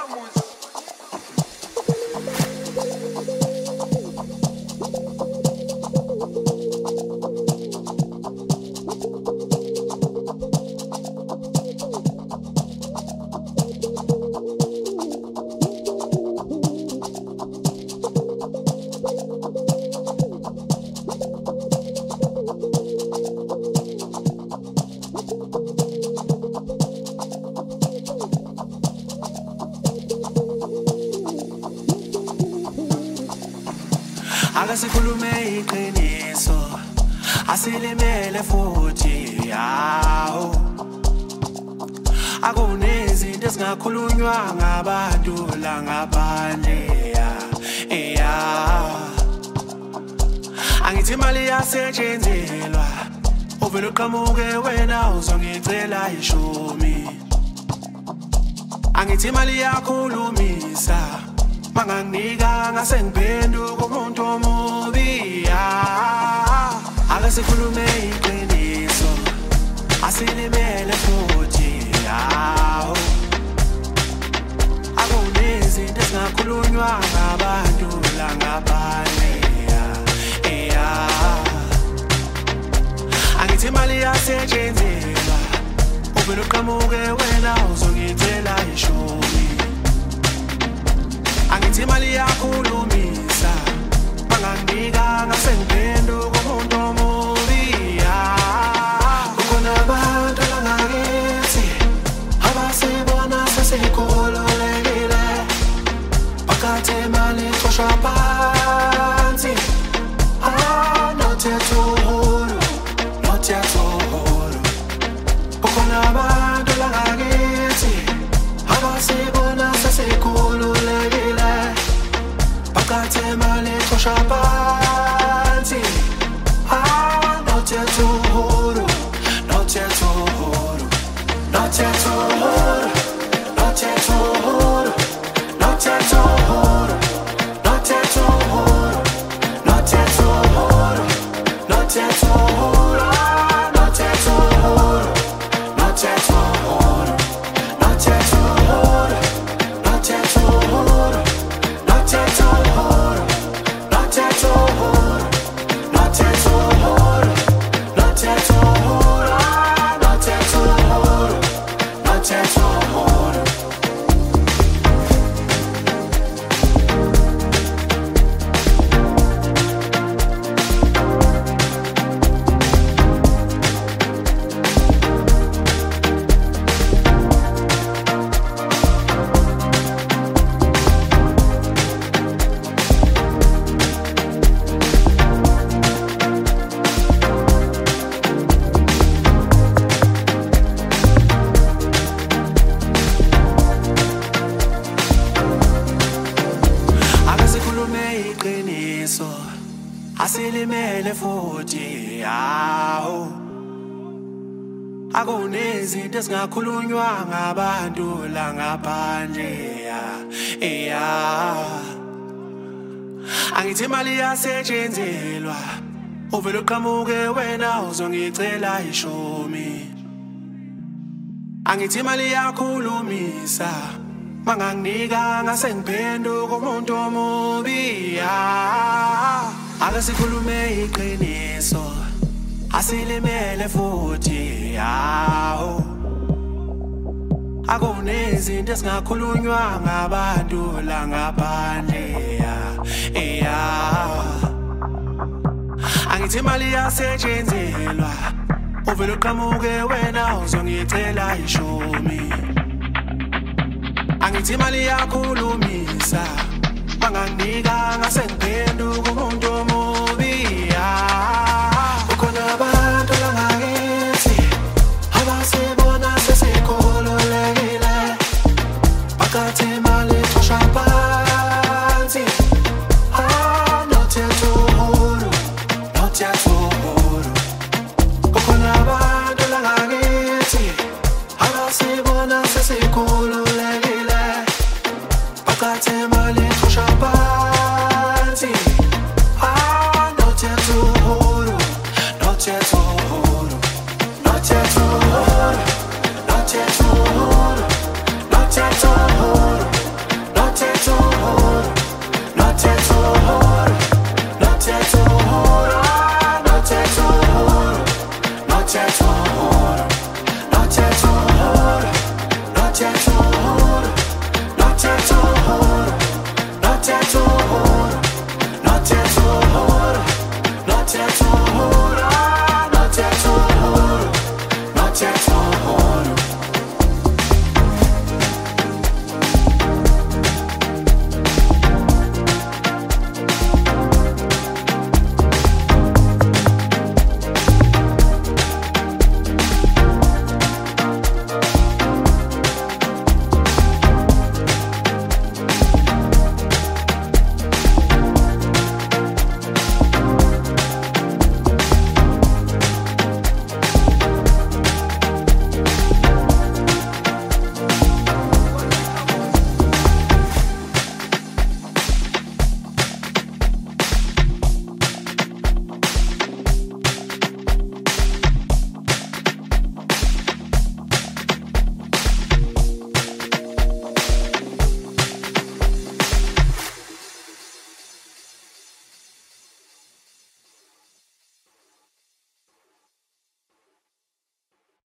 Akasikhulume iqiniso asilimele futhi yawo akunezinto ezingakhulunywa ngabantu la ngaphandle angithi imali yasetshenzelwa uvele uqhamuke wena uzongicela ishumi angithi imali yakhulumisa manganginika ngasengiphenduka umuntu omubi akasikhulume iqiniso asilimele futhi yawo akunezinto ezingakhulunywa ngabantu la ngaphandle angithi imali yasetshenzelwa uvele uqhamuke wena uzongicela ishumi angithi imali yakhulumisa manganginika ngasengiphenduka umuntu omubi kukhona abantu langakithi abasibona sesikhululekile phakathi imali iqoshwa phansi not yet uhuru kukhona abantu langakithi abasibona sesikhululekile phakathi imali iqoshwa phansi not yet uhuru not yet uhuru not yet uhuru not yet uhuru not yet uhuru not yet uhuru not yet uhuru not yet uhuru not yet uhuru not yet uhuru not yet uhuru not yet uhuru not yet uhuru not yet uhuru not yet uhuru not yet uhuru not yet uhuru not yet uhuru asilimele futhi yawo akunezinto ezingakhulunywa ngabantu la ngaphandle angithi imali yasetshenzelwa uvele uqhamuke wena uzongicela ishumi angithi imali yakhulumisa manganginika ngasengiphenduka umuntu omubi akasikhulume iqiniso asilimele futhi yawo akunezinto ezingakhulunywa ngabantu la ngaphandle angithi imali yasetshenzelwa uvele uqhamuke wena uzongicela ishumi angithi imali yakhulumisa manganginika ngasengiphenduka umuntu omubi kukhona abantu langakithi abasibona sesikhululekile phakathi imali iqoshwa phansi